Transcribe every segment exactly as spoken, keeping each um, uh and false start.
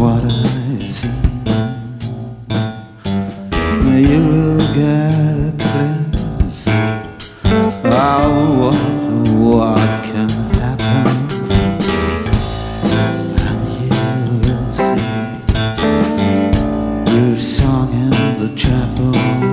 what I see. You will get a glimpse of what, what can happen, and you will sing your song in the chapel.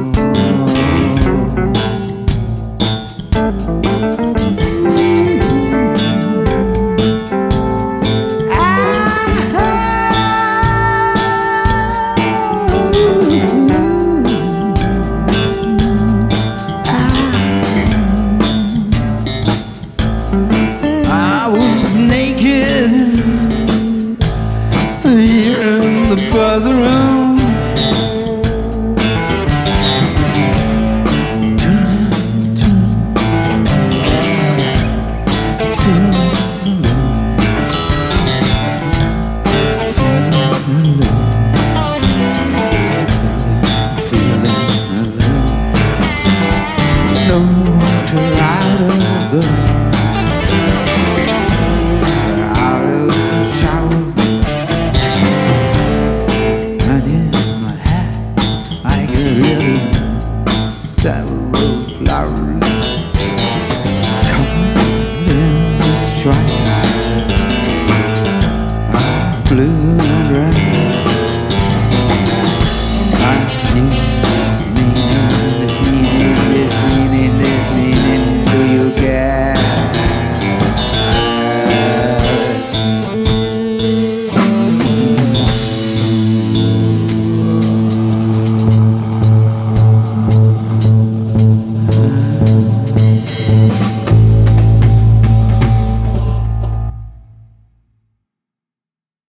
I was naked here in the bathroom.